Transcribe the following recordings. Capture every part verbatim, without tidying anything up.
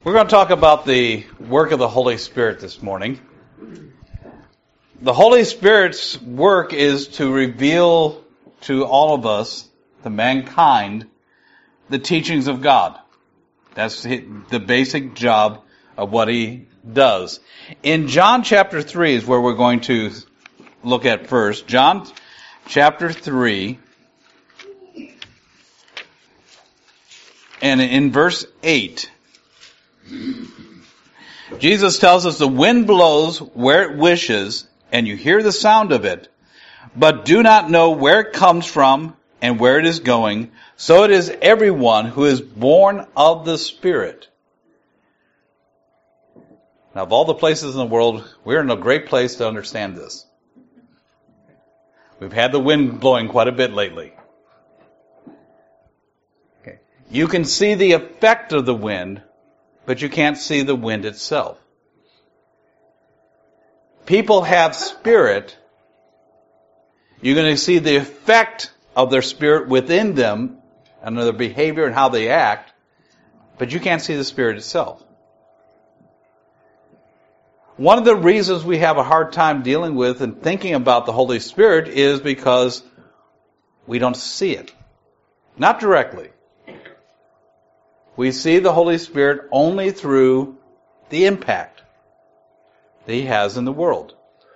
We're going to talk about the work of the Holy Spirit this morning. The Holy Spirit's work is to reveal to all of us, to mankind, the teachings of God. That's the basic job of what He does. In John chapter three is where we're going to look at first. John chapter three, and in verse eight, Jesus tells us the wind blows where it wishes, and you hear the sound of it, but do not know where it comes from and where it is going. So it is everyone who is born of the Spirit. Now, of all the places in the world, we're in a great place to understand this. We've had the wind blowing quite a bit lately. Okay. You can see the effect of the wind, but you can't see the wind itself. People have spirit. You're going to see the effect of their spirit within them and their behavior and how they act, but you can't see the spirit itself. One of the reasons we have a hard time dealing with and thinking about the Holy Spirit is because we don't see it. Not directly. We see the Holy Spirit only through the impact that He has in the world.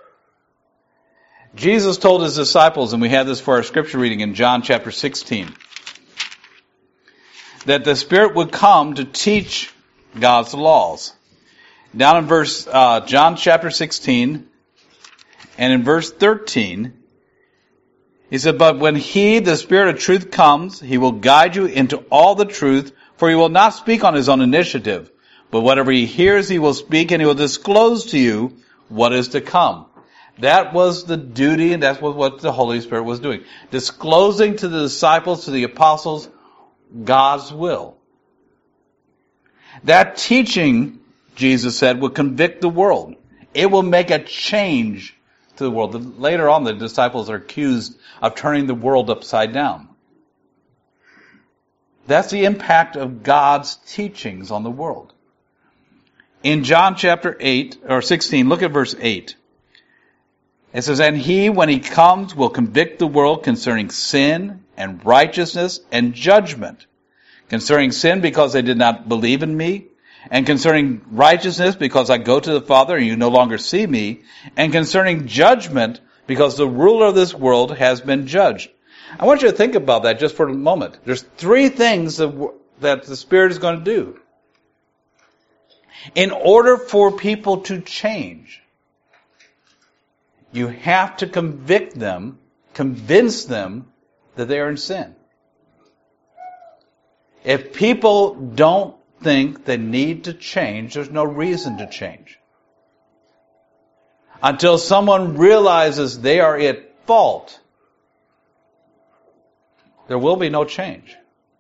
Jesus told His disciples, and we have this for our scripture reading in John chapter sixteen, that the Spirit would come to teach God's laws. Down in verse uh, John chapter sixteen, and in verse thirteen, He said, "But when He, the Spirit of truth, comes, He will guide you into all the truth, for He will not speak on His own initiative, but whatever He hears He will speak, and He will disclose to you what is to come." That was the duty, and that's what the Holy Spirit was doing. Disclosing to the disciples, to the apostles, God's will. That teaching, Jesus said, will convict the world. It will make a change to the world. Later on, the disciples are accused of turning the world upside down. That's the impact of God's teachings on the world. In John chapter eight, or sixteen, look at verse eight. It says, "And He, when He comes, will convict the world concerning sin and righteousness and judgment. Concerning sin, because they did not believe in Me. And concerning righteousness, because I go to the Father and you no longer see Me. And concerning judgment, because the ruler of this world has been judged." I want you to think about that just for a moment. There's three things that, that the Spirit is going to do. In order for people to change, you have to convict them, convince them that they are in sin. If people don't think they need to change, there's no reason to change. Until someone realizes they are at fault, there will be no change.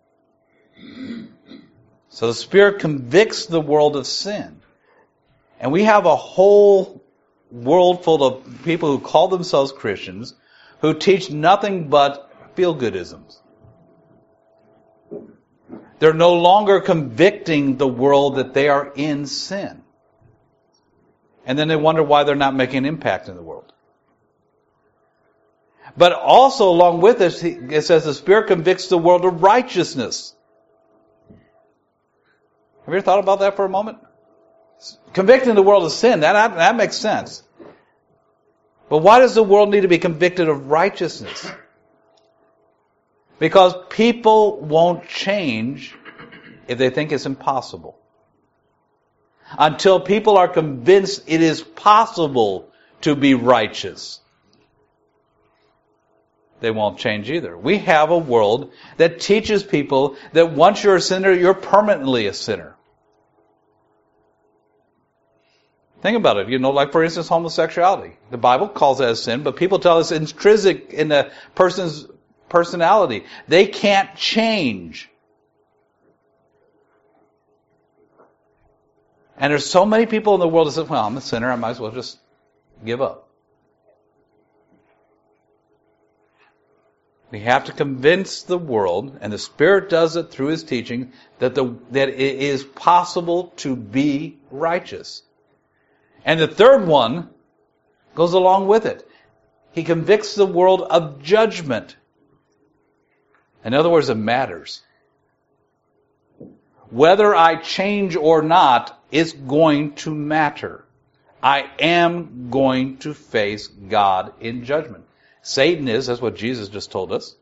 So the Spirit convicts the world of sin. And we have a whole world full of people who call themselves Christians who teach nothing but feel-goodisms. They're no longer convicting the world that they are in sin. And then they wonder why they're not making an impact in the world. But also along with this, it says the Spirit convicts the world of righteousness. Have you ever thought about that for a moment? Convicting the world of sin, that, that makes sense. But why does the world need to be convicted of righteousness? Because people won't change if they think it's impossible. Until people are convinced it is possible to be righteous, they won't change either. We have a world that teaches people that once you're a sinner, you're permanently a sinner. Think about it. You know, like for instance, homosexuality. The Bible calls that a sin, but people tell us it's intrinsic in a person's personality. They can't change. And there's so many people in the world that say, well, I'm a sinner, I might as well just give up. We have to convince the world, and the Spirit does it through His teaching, that the that it is possible to be righteous. And the third one goes along with it. He convicts the world of judgment. In other words, it matters. Whether I change or not, it's going to matter. I am going to face God in judgment. Satan is, that's what Jesus just told us.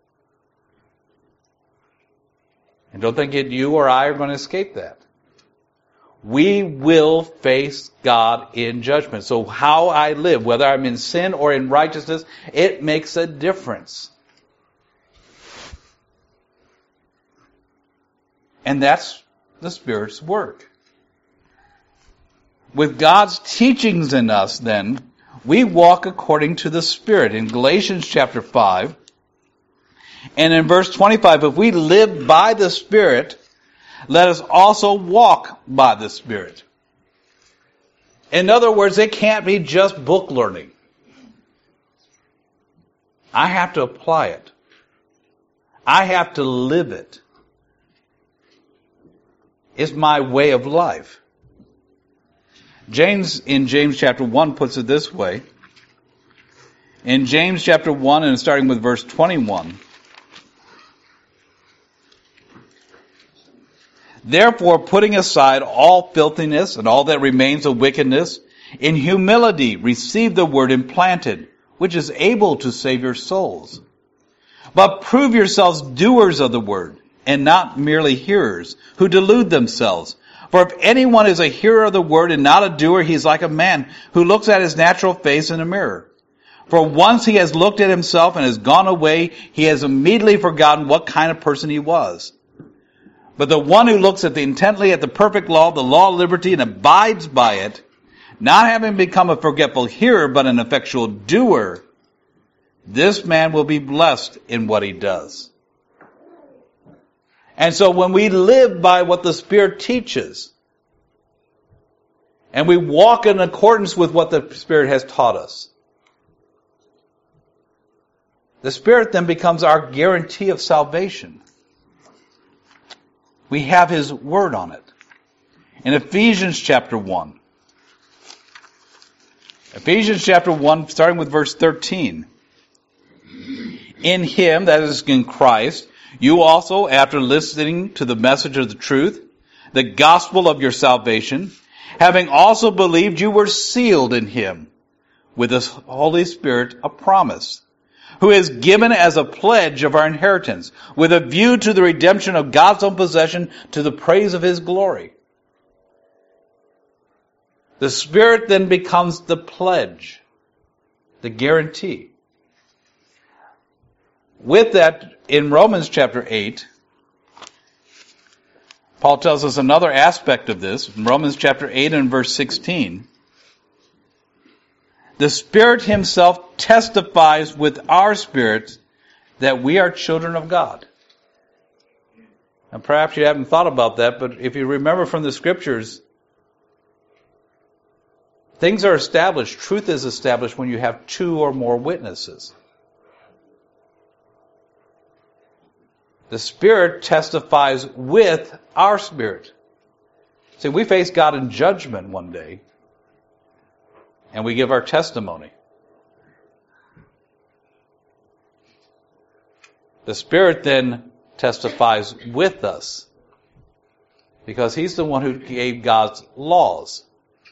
And don't think that you or I are going to escape that. We will face God in judgment. So how I live, whether I'm in sin or in righteousness, it makes a difference. And that's the Spirit's work. With God's teachings in us, then, we walk according to the Spirit. In Galatians chapter five, and in verse twenty-five, if we live by the Spirit, let us also walk by the Spirit. In other words, it can't be just book learning. I have to apply it. I have to live it. It's my way of life. James, in James chapter one, puts it this way. In James chapter one, and starting with verse twenty-one. Therefore, putting aside all filthiness and all that remains of wickedness, in humility receive the word implanted, which is able to save your souls. But prove yourselves doers of the word, and not merely hearers, who delude themselves. For if anyone is a hearer of the word and not a doer, he is like a man who looks at his natural face in a mirror. For once he has looked at himself and has gone away, he has immediately forgotten what kind of person he was. But the one who looks at the intently at the perfect law, the law of liberty, and abides by it, not having become a forgetful hearer, but an effectual doer, this man will be blessed in what he does. And so when we live by what the Spirit teaches, and we walk in accordance with what the Spirit has taught us, the Spirit then becomes our guarantee of salvation. We have His Word on it. In Ephesians chapter one, Ephesians chapter one, starting with verse thirteen. In Him, that is in Christ, you also, after listening to the message of the truth, the gospel of your salvation, having also believed, you were sealed in Him with the Holy Spirit of promise, who is given as a pledge of our inheritance, with a view to the redemption of God's own possession, to the praise of His glory. The Spirit then becomes the pledge, the guarantee. With that, in Romans chapter eight, Paul tells us another aspect of this. In Romans chapter eight and verse sixteen, the Spirit Himself testifies with our spirits that we are children of God. And perhaps you haven't thought about that, but if you remember from the Scriptures, things are established, truth is established when you have two or more witnesses. The Spirit testifies with our spirit. See, we face God in judgment one day, and we give our testimony. The Spirit then testifies with us, because He's the one who gave God's laws.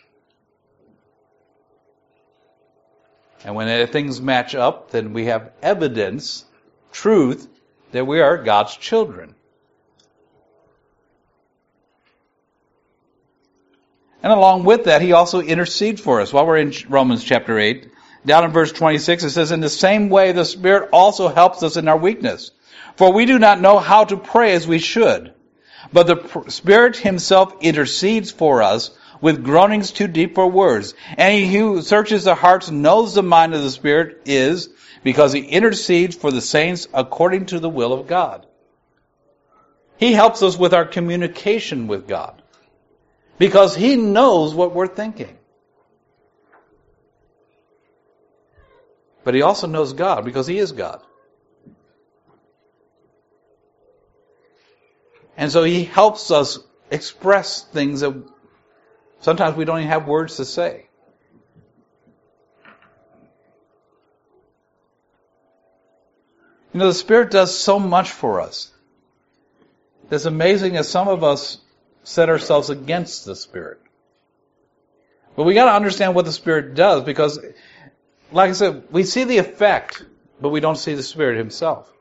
And when things match up, then we have evidence, truth, that we are God's children. And along with that, He also intercedes for us. While we're in Romans chapter eight, down in verse twenty-six, it says, in the same way the Spirit also helps us in our weakness. For we do not know how to pray as we should. But the Spirit Himself intercedes for us with groanings too deep for words. And He who searches the hearts knows the mind of the Spirit is, because He intercedes for the saints according to the will of God. He helps us with our communication with God, because He knows what we're thinking. But He also knows God, because He is God. And so he helps us express things that sometimes we don't even have words to say. You know, the Spirit does so much for us. It's amazing that some of us set ourselves against the Spirit. But we got to understand what the Spirit does, because, like I said, we see the effect, but we don't see the Spirit Himself.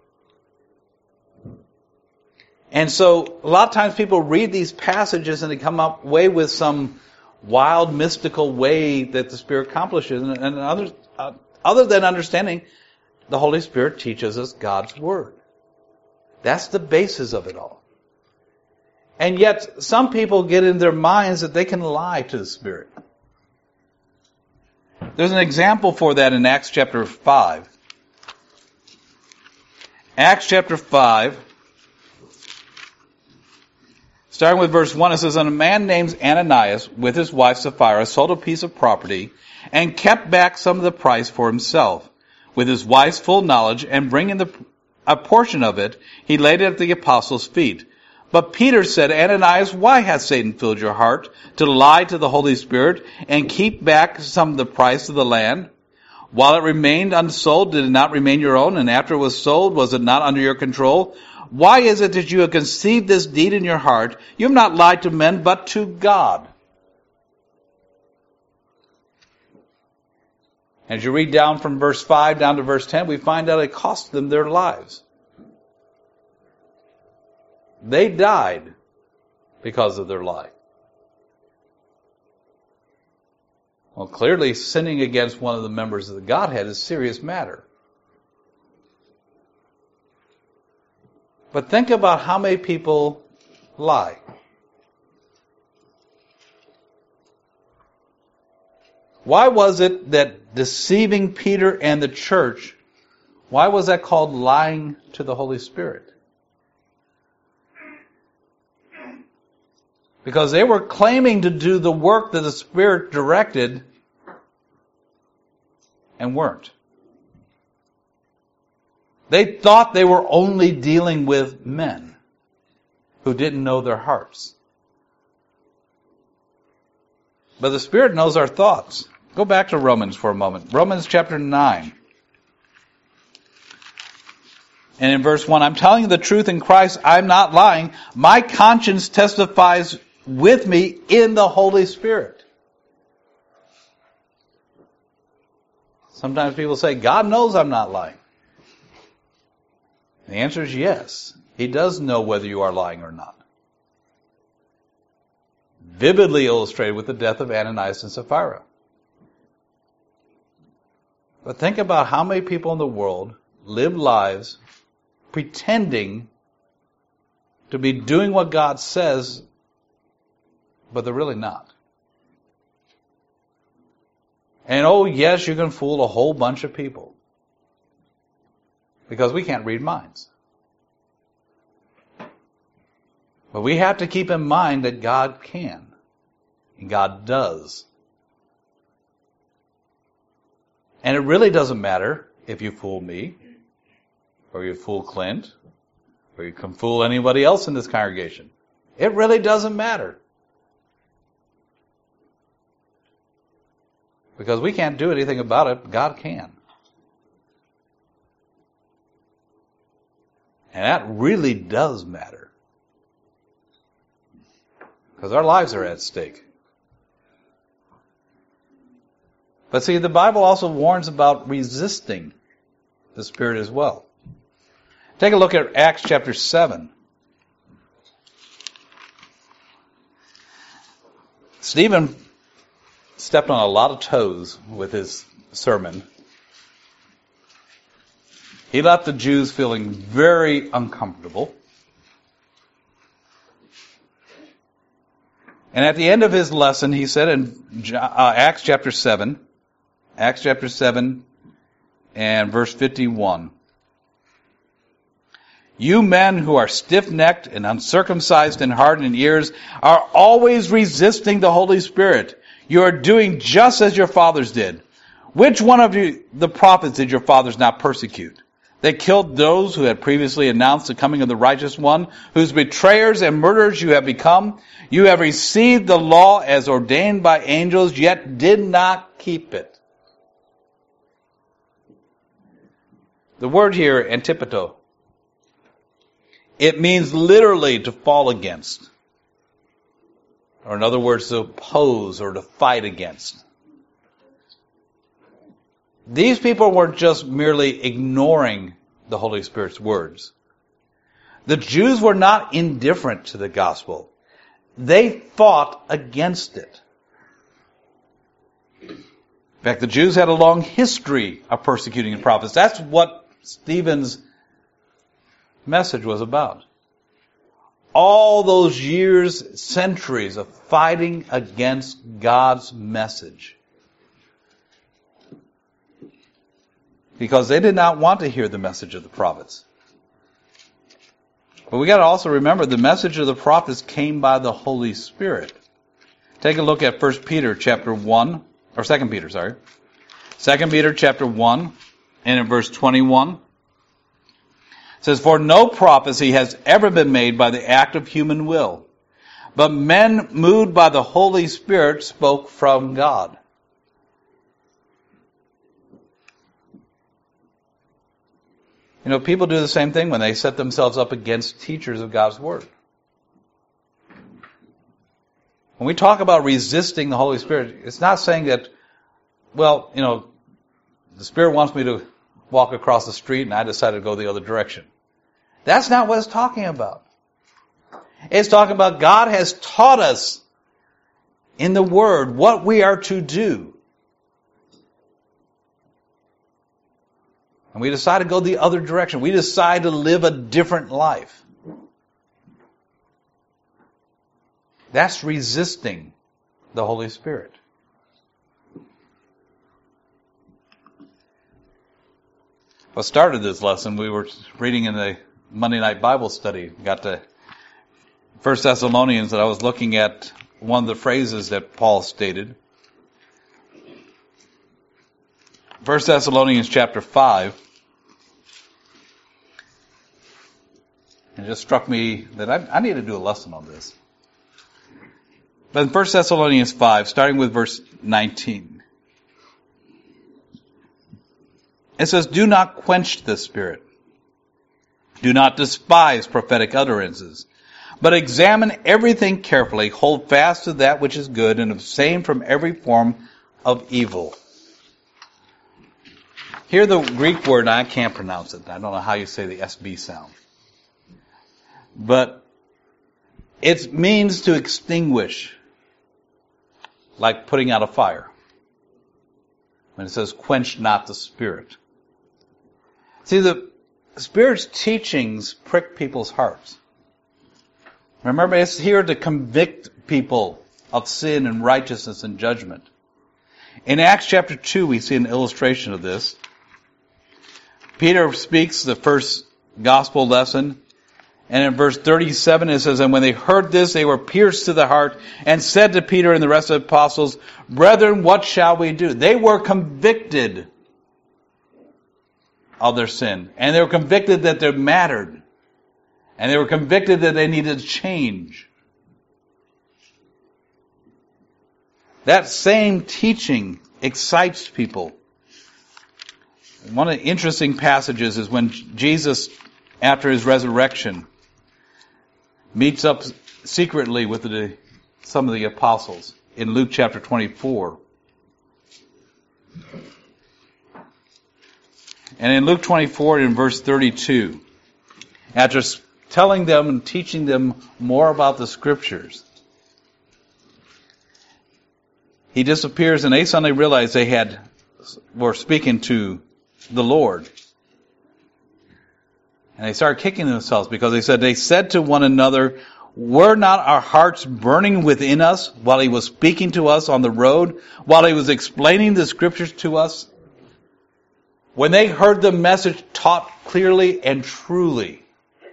And so, a lot of times people read these passages and they come up way with some wild, mystical way that the Spirit accomplishes. And, and other, uh, other than understanding, the Holy Spirit teaches us God's Word. That's the basis of it all. And yet, some people get in their minds that they can lie to the Spirit. There's an example for that in Acts chapter five. Acts chapter five, starting with verse one, it says, "And a man named Ananias, with his wife Sapphira, sold a piece of property and kept back some of the price for himself. With his wife's full knowledge, and bringing the, a portion of it, he laid it at the apostles' feet. But Peter said, Ananias, why hath Satan filled your heart to lie to the Holy Spirit and keep back some of the price of the land? While it remained unsold, did it not remain your own? And after it was sold, was it not under your control? Why is it that you have conceived this deed in your heart? You have not lied to men, but to God." As you read down from verse five down to verse ten, we find out it cost them their lives. They died because of their lie. Well, clearly sinning against one of the members of the Godhead is a serious matter. But think about how many people lie. Why was it that deceiving Peter and the church, why was that called lying to the Holy Spirit? Because they were claiming to do the work that the Spirit directed and weren't. They thought they were only dealing with men who didn't know their hearts. But the Spirit knows our thoughts. Go back to Romans for a moment. Romans chapter nine. And in verse one, "I'm telling you the truth in Christ, I'm not lying. My conscience testifies with me in the Holy Spirit." Sometimes people say, God knows I'm not lying. The answer is yes. He does know whether you are lying or not. Vividly illustrated with the death of Ananias and Sapphira. But think about how many people in the world live lives pretending to be doing what God says, but they're really not. And oh yes, you can fool a whole bunch of people. Because we can't read minds. But we have to keep in mind that God can. And God does. And it really doesn't matter if you fool me, or you fool Clint, or you can fool anybody else in this congregation. It really doesn't matter. Because we can't do anything about it, God can. And that really does matter. Because our lives are at stake. But see, the Bible also warns about resisting the Spirit as well. Take a look at Acts chapter seven. Stephen stepped on a lot of toes with his sermon. He left the Jews feeling very uncomfortable. And at the end of his lesson, he said in uh, Acts chapter seven, Acts chapter seven and verse fifty-one, "You men who are stiff-necked and uncircumcised in heart and ears are always resisting the Holy Spirit. You are doing just as your fathers did. Which one of you, the prophets, did your fathers not persecute? They killed those who had previously announced the coming of the righteous one, whose betrayers and murderers you have become. You have received the law as ordained by angels, yet did not keep it. The word here, antipato, it means literally to fall against. Or in other words, to oppose or to fight against. These people weren't just merely ignoring the Holy Spirit's words. The Jews were not indifferent to the gospel. They fought against it. In fact, the Jews had a long history of persecuting the prophets. That's what Stephen's message was about. All those years, centuries of fighting against God's message. Because they did not want to hear the message of the prophets. But we got to also remember the message of the prophets came by the Holy Spirit. Take a look at First Peter chapter one, or Second Peter, sorry. Second Peter chapter one, and in verse twenty-one. It says, "For no prophecy has ever been made by the act of human will, but men moved by the Holy Spirit spoke from God." You know, people do the same thing when they set themselves up against teachers of God's Word. When we talk about resisting the Holy Spirit, it's not saying that, well, you know, the Spirit wants me to walk across the street and I decided to go the other direction. That's not what it's talking about. It's talking about God has taught us in the Word what we are to do. And we decide to go the other direction. We decide to live a different life. That's resisting the Holy Spirit. What started this lesson, we were reading in the Monday night Bible study. We got to First Thessalonians, and I was looking at one of the phrases that Paul stated. First Thessalonians chapter five. It just struck me that I, I need to do a lesson on this. But in First Thessalonians five, starting with verse nineteen, it says, "Do not quench the Spirit. Do not despise prophetic utterances, but examine everything carefully, hold fast to that which is good, and abstain from every form of evil." Here the Greek word, I can't pronounce it. I don't know how you say the S B sound. But it means to extinguish, like putting out a fire. When it says, "Quench not the Spirit." See, the Spirit's teachings prick people's hearts. Remember, it's here to convict people of sin and righteousness and judgment. In Acts chapter two, we see an illustration of this. Peter speaks the first gospel lesson. And in verse thirty-seven it says, "And when they heard this, they were pierced to the heart and said to Peter and the rest of the apostles, 'Brethren, what shall we do?'" They were convicted of their sin. And they were convicted that they mattered. And they were convicted that they needed to change. That same teaching excites people. One of the interesting passages is when Jesus, after his resurrection, meets up secretly with the, some of the apostles in Luke chapter twenty-four. And in Luke twenty-four, in verse thirty-two, after telling them and teaching them more about the Scriptures, he disappears, and they suddenly realize they had were speaking to the Lord. And they started kicking themselves because they said, they said to one another, "Were not our hearts burning within us while he was speaking to us on the road, while he was explaining the Scriptures to us?" When they heard the message taught clearly and truly,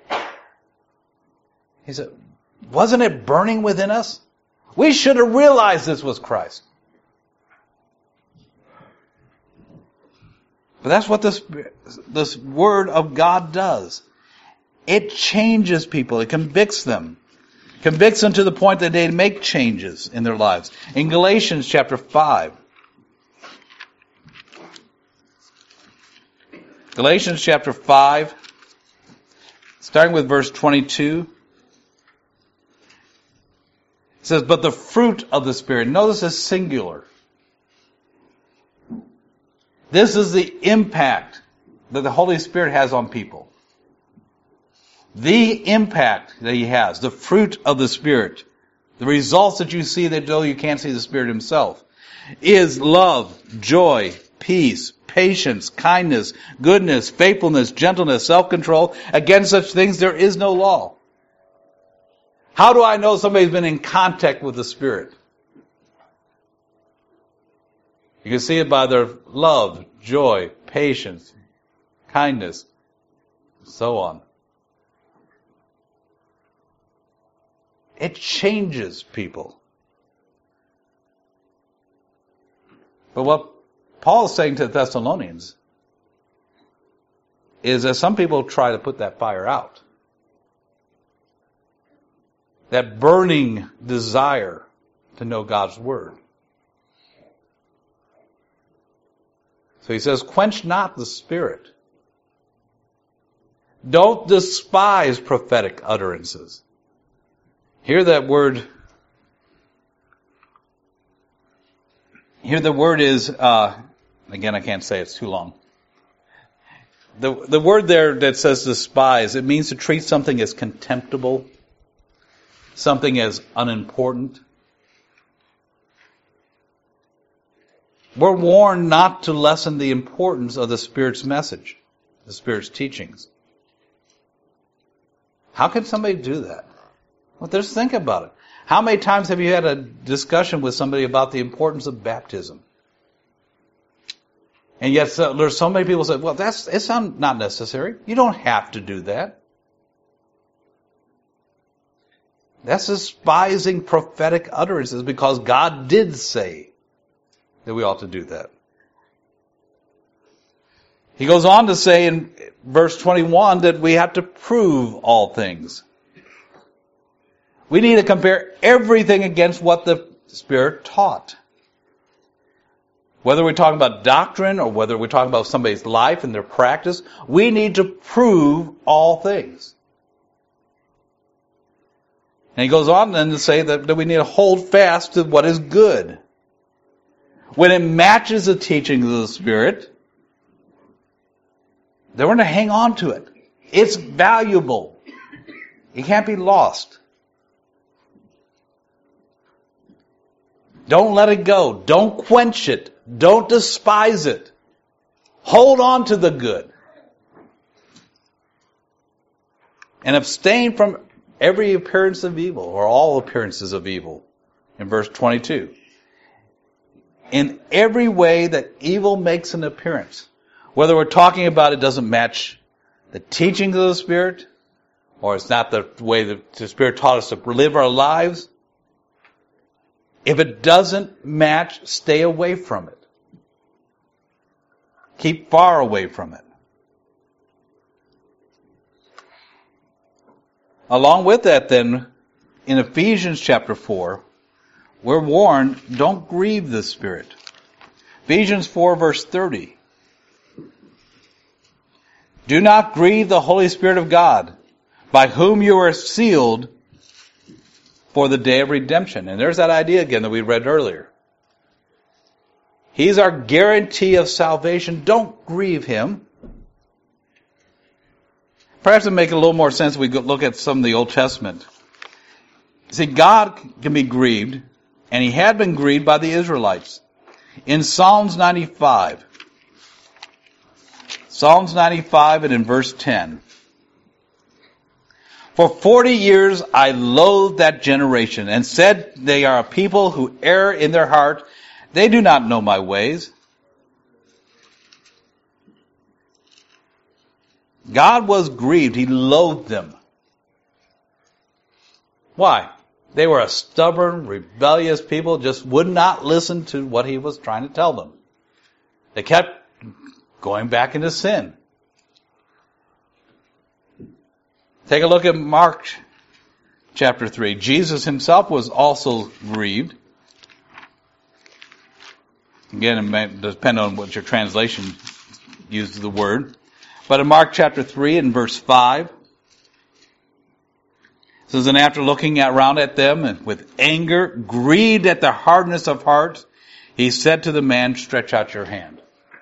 he said, wasn't it burning within us? We should have realized this was Christ. But that's what this, this Word of God does. It changes people. It convicts them. Convicts them to the point that they make changes in their lives. In Galatians chapter five. Galatians chapter five, starting with verse twenty-two. It says, but the fruit of the Spirit. Notice it's singular. This is the impact that the Holy Spirit has on people. The impact that He has, the fruit of the Spirit, the results that you see that though you can't see the Spirit Himself, is love, joy, peace, patience, kindness, goodness, faithfulness, gentleness, self-control. Against such things there is no law. How do I know somebody's been in contact with the Spirit? You can see it by their love, joy, patience, kindness, so on. It changes people. But what Paul is saying to the Thessalonians is that some people try to put that fire out. That burning desire to know God's Word. So he says, quench not the Spirit. Don't despise prophetic utterances. Here that word, here the word is, uh, again I can't say, it's too long. The, the word there that says despise, it means to treat something as contemptible, something as unimportant. We're warned not to lessen the importance of the Spirit's message, the Spirit's teachings. How can somebody do that? Well, just think about it. How many times have you had a discussion with somebody about the importance of baptism? And yet so, there's so many people say, well, that's it's not necessary. You don't have to do that. That's despising prophetic utterances because God did say that we ought to do that. He goes on to say in verse twenty-one that we have to prove all things. We need to compare everything against what the Spirit taught. Whether we're talking about doctrine or whether we're talking about somebody's life and their practice, we need to prove all things. And he goes on then to say that, that we need to hold fast to what is good. When it matches the teachings of the Spirit, then we're going to hang on to it. It's valuable. It can't be lost. Don't let it go. Don't quench it. Don't despise it. Hold on to the good. And abstain from every appearance of evil, or all appearances of evil, in verse twenty-two. In every way that evil makes an appearance, whether we're talking about it doesn't match the teachings of the Spirit, or it's not the way that the Spirit taught us to live our lives, if it doesn't match, stay away from it. Keep far away from it. Along with that then, in Ephesians chapter four, we're warned, don't grieve the Spirit. Ephesians four verse thirty. Do not grieve the Holy Spirit of God, by whom you are sealed for the day of redemption. And there's that idea again that we read earlier. He's our guarantee of salvation. Don't grieve Him. Perhaps it make a little more sense if we look at some of the Old Testament. See, God can be grieved, and He had been grieved by the Israelites. In Psalms ninety-five, Psalms ninety-five and in verse ten, for forty years I loathed that generation, and said, they are a people who err in their heart. They do not know my ways. God was grieved. He loathed them. Why? They were a stubborn, rebellious people, just would not listen to what He was trying to tell them. They kept going back into sin. Take a look at Mark chapter three. Jesus himself was also grieved. Again, it may depend on what your translation uses the word. But in Mark chapter three and verse five, it says, and after looking around at them and with anger, grieved at their hardness of heart, he said to the man, stretch out your hand.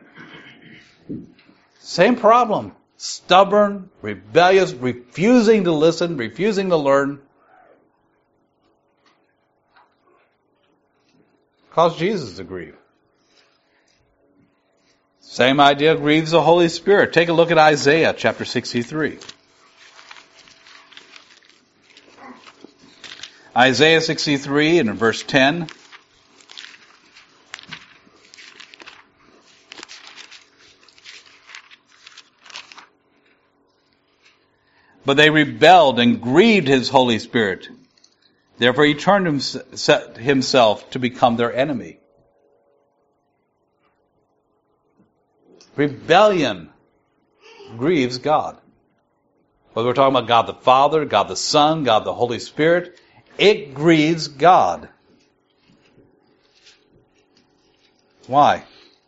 Same problem. Stubborn, rebellious, refusing to listen, refusing to learn. Caused Jesus to grieve. Same idea grieves the Holy Spirit. Take a look at Isaiah chapter sixty-three. Isaiah sixty-three and in verse ten. But they rebelled and grieved his Holy Spirit. Therefore he turned himself to become their enemy. Rebellion grieves God. Whether we're talking about God the Father, God the Son, God the Holy Spirit, it grieves God. Why?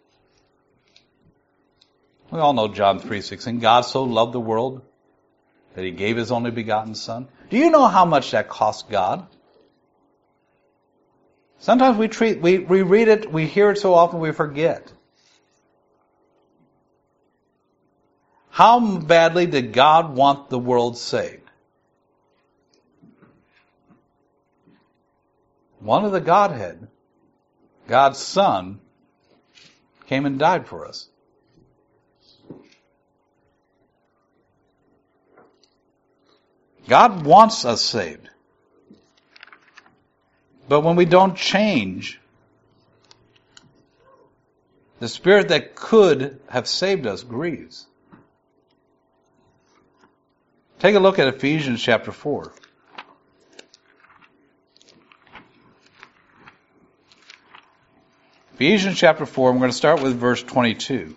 We all know John three sixteen. God so loved the world that he gave his only begotten Son. Do you know how much that cost God? Sometimes we treat, we, we read it, we hear it so often we forget. How badly did God want the world saved? One of the Godhead, God's Son, came and died for us. God wants us saved. But when we don't change, the Spirit that could have saved us grieves. Take a look at Ephesians chapter four. Ephesians chapter four, I'm going to start with verse twenty-two.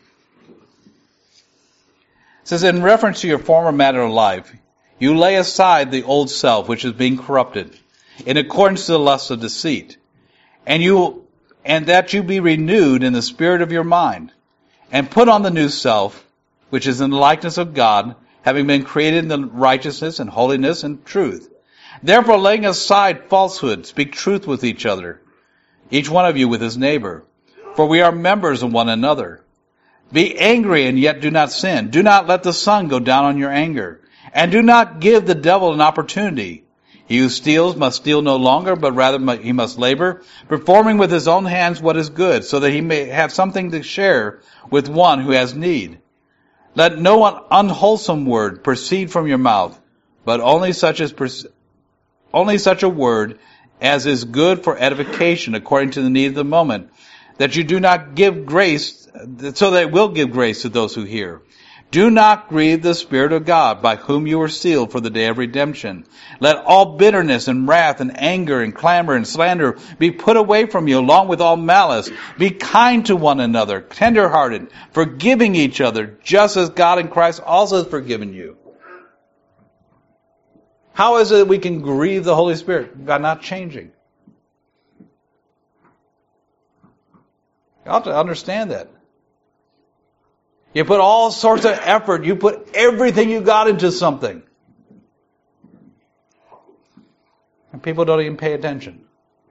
It says, in reference to your former manner of life, you lay aside the old self, which is being corrupted, in accordance to the lust of deceit, and you, and that you be renewed in the spirit of your mind, and put on the new self, which is in the likeness of God, having been created in the righteousness and holiness and truth. Therefore, laying aside falsehood, speak truth with each other, each one of you with his neighbor, for we are members of one another. Be angry and yet do not sin. Do not let the sun go down on your anger, and do not give the devil an opportunity. He who steals must steal no longer, but rather he must labor, performing with his own hands what is good, so that he may have something to share with one who has need. Let no unwholesome word proceed from your mouth, but only such as only such a word as is good for edification according to the need of the moment, that you do not give grace, so that it will give grace to those who hear. Do not grieve the Spirit of God, by whom you were sealed for the day of redemption. Let all bitterness and wrath and anger and clamor and slander be put away from you, along with all malice. Be kind to one another, tender-hearted, forgiving each other, just as God in Christ also has forgiven you. How is it that we can grieve the Holy Spirit by not changing? You ought to understand that. You put all sorts of effort. You put everything you got into something. And people don't even pay attention.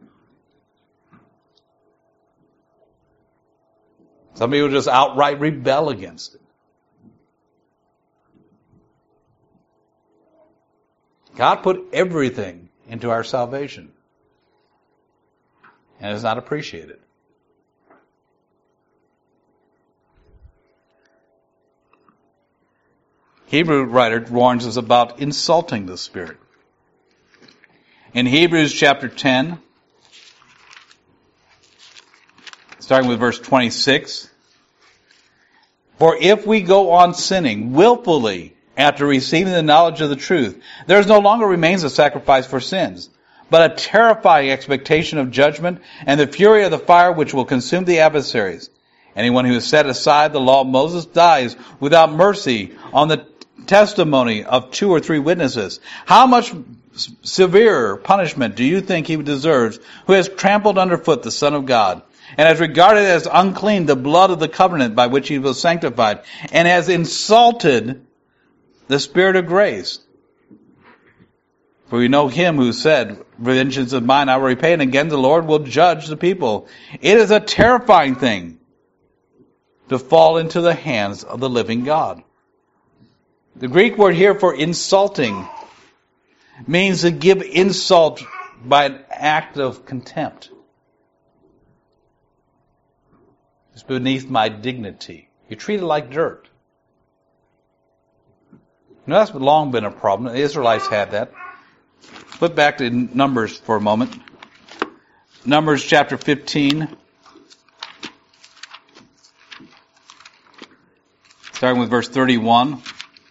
Some people just outright rebel against it. God put everything into our salvation. And it's not appreciated. Hebrew writer warns us about insulting the Spirit. In Hebrews chapter ten, starting with verse twenty-six, for if we go on sinning willfully after receiving the knowledge of the truth, there no longer remains a sacrifice for sins, but a terrifying expectation of judgment and the fury of the fire which will consume the adversaries. Anyone who has set aside the law of Moses dies without mercy on the testimony of two or three witnesses. How much severer punishment do you think he deserves who has trampled underfoot the Son of God, and has regarded as unclean the blood of the covenant by which he was sanctified, and has insulted the Spirit of grace? For we know him who said, vengeance is mine, I will repay, and again the Lord will judge the people. It is a terrifying thing to fall into the hands of the living God. The Greek word here for insulting means to give insult by an act of contempt. It's beneath my dignity. You treat it like dirt. Now that's long been a problem. The Israelites had that. Flip back to Numbers for a moment. Numbers chapter fifteen. Starting with verse thirty-one.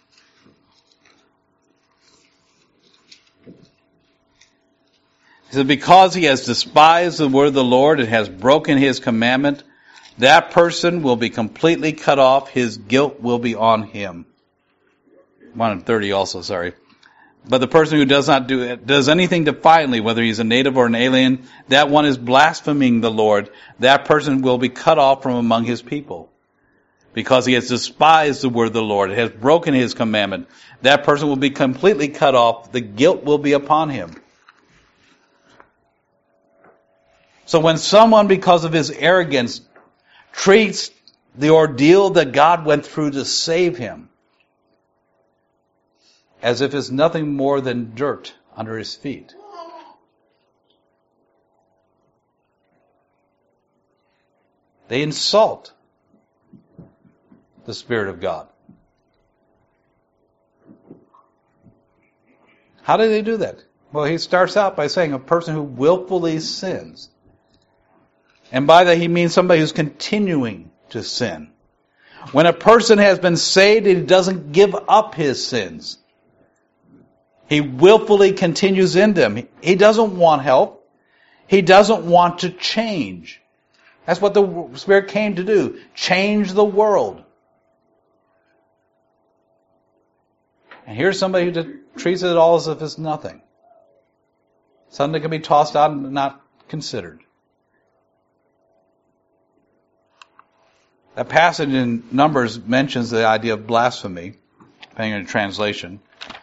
He said, because he has despised the word of the Lord and has broken his commandment, that person will be completely cut off. His guilt will be on him. one and thirty also, sorry. But the person who does not do it, does anything defiantly, whether he's a native or an alien, that one is blaspheming the Lord. That person will be cut off from among his people. Because he has despised the word of the Lord, has broken his commandment. That person will be completely cut off. The guilt will be upon him. So when someone, because of his arrogance, treats the ordeal that God went through to save him as if it's nothing more than dirt under his feet, they insult the Spirit of God. How do they do that? Well, he starts out by saying a person who willfully sins. And by that he means somebody who's continuing to sin. When a person has been saved, he doesn't give up his sins. He willfully continues in them. He doesn't want help. He doesn't want to change. That's what the Spirit came to do. Change the world. And here's somebody who treats it all as if it's nothing. Something that can be tossed out and not considered. That passage in Numbers mentions the idea of blasphemy, depending on the translation.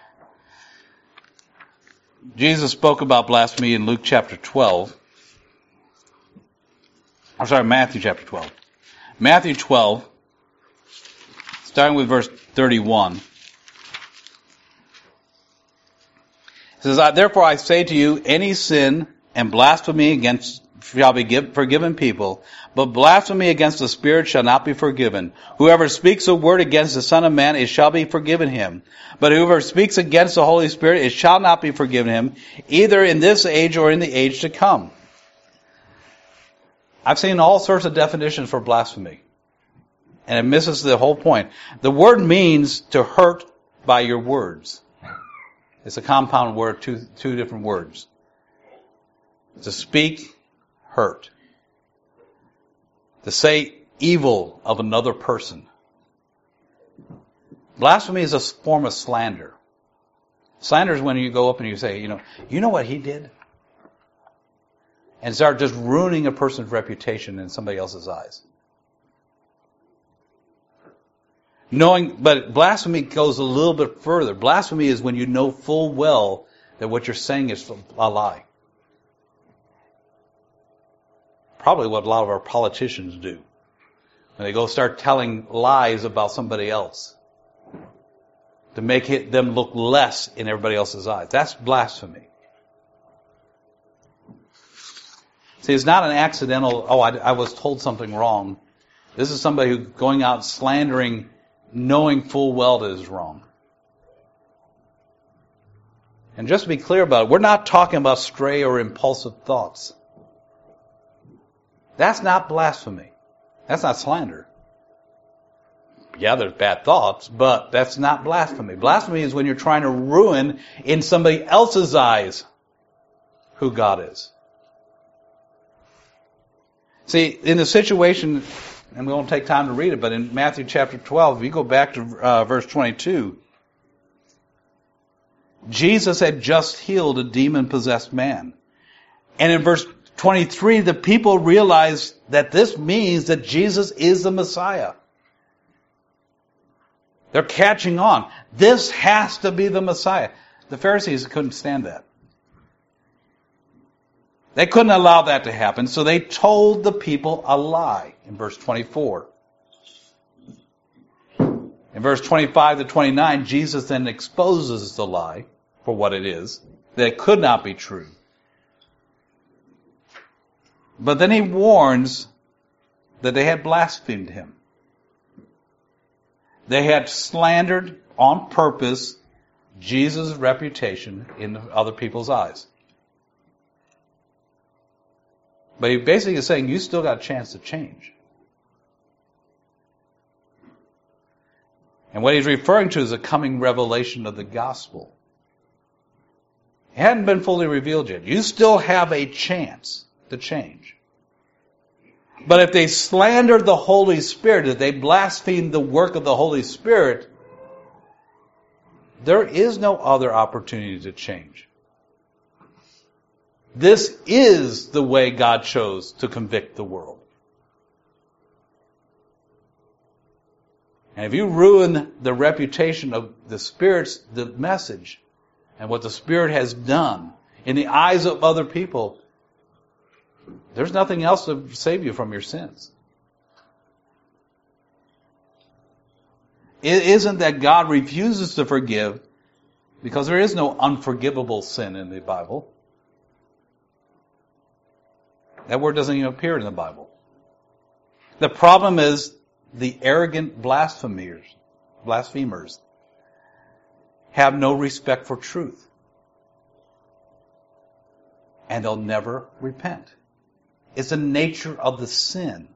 Jesus spoke about blasphemy in Luke chapter twelve. I'm sorry, Matthew chapter twelve. Matthew twelve, starting with verse thirty-one. It says, therefore I say to you, any sin and blasphemy against shall be give, forgiven people, but blasphemy against the Spirit shall not be forgiven. Whoever speaks a word against the Son of Man, it shall be forgiven him. But whoever speaks against the Holy Spirit, it shall not be forgiven him, either in this age or in the age to come. I've seen all sorts of definitions for blasphemy, and it misses the whole point. The word means to hurt by your words. It's a compound word, two, two different words. To speak, hurt. To say evil of another person. Blasphemy is a form of slander. Slander is when you go up and you say, you know, you know what he did? And start just ruining a person's reputation in somebody else's eyes. Knowing, but blasphemy goes a little bit further. Blasphemy is when you know full well that what you're saying is a lie. Probably what a lot of our politicians do. When they go start telling lies about somebody else to make it, them look less in everybody else's eyes. That's blasphemy. See, it's not an accidental, oh, I, I was told something wrong. This is somebody who's going out slandering, knowing full well that it is wrong. And just to be clear about it, we're not talking about stray or impulsive thoughts. That's not blasphemy. That's not slander. Yeah, there's bad thoughts, but that's not blasphemy. Blasphemy is when you're trying to ruin in somebody else's eyes who God is. See, in the situation and we won't take time to read it, but in Matthew chapter twelve, if you go back to uh, verse twenty-two, Jesus had just healed a demon-possessed man. And in verse twenty-three, the people realized that this means that Jesus is the Messiah. They're catching on. This has to be the Messiah. The Pharisees couldn't stand that. They couldn't allow that to happen, so they told the people a lie in verse twenty-four. In verse twenty-five to twenty-nine, Jesus then exposes the lie for what it is, that it could not be true. But then he warns that they had blasphemed him. They had slandered on purpose Jesus' reputation in other people's eyes. But he basically is saying, you still got a chance to change. And what he's referring to is a coming revelation of the gospel. It hadn't been fully revealed yet. You still have a chance to change. But if they slandered the Holy Spirit, if they blasphemed the work of the Holy Spirit, there is no other opportunity to change. This is the way God chose to convict the world. And if you ruin the reputation of the Spirit's the message and what the Spirit has done in the eyes of other people, there's nothing else to save you from your sins. It isn't that God refuses to forgive, because there is no unforgivable sin in the Bible. That word doesn't even appear in the Bible. The problem is the arrogant blasphemers, blasphemers have no respect for truth. And they'll never repent. It's the nature of the sin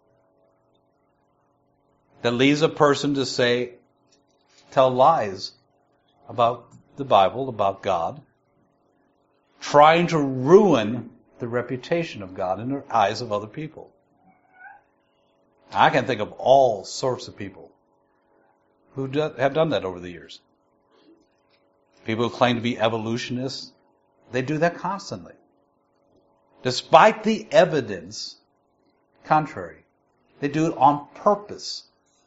that leads a person to say, tell lies about the Bible, about God, trying to ruin the reputation of God in the eyes of other people. I can think of all sorts of people who do, have done that over the years. People who claim to be evolutionists, they do that constantly. Despite the evidence contrary. They do it on purpose.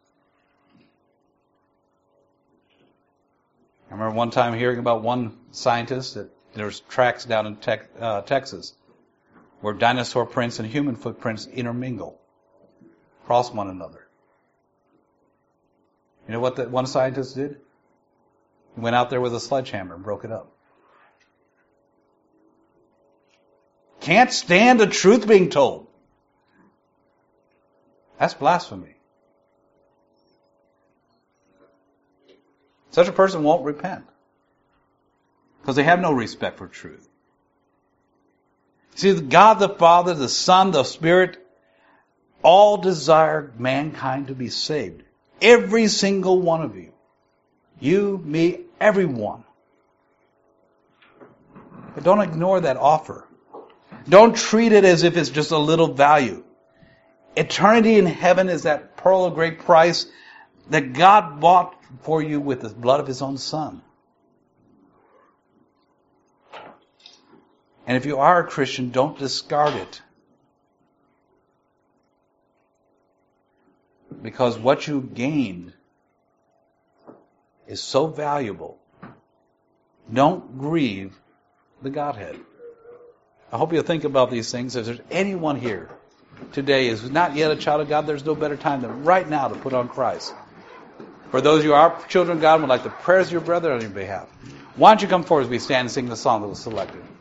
I remember one time hearing about one scientist that there's tracks down in tech, uh, Texas where dinosaur prints and human footprints intermingle, cross one another. You know what that one scientist did? He went out there with a sledgehammer and broke it up. Can't stand the truth being told. That's blasphemy. Such a person won't repent because they have no respect for truth. See, God the Father, the Son, the Spirit, all desire mankind to be saved. Every single one of you. You, me, everyone. But don't ignore that offer. Don't treat it as if it's just a little value. Eternity in heaven is that pearl of great price that God bought for you with the blood of His own Son. And if you are a Christian, don't discard it. Because what you've gained is so valuable. Don't grieve the Godhead. I hope you'll think about these things. If there's anyone here today who's not yet a child of God, there's no better time than right now to put on Christ. For those who are children of God and would like the prayers of your brother on your behalf, why don't you come forward as we stand and sing the song that was selected.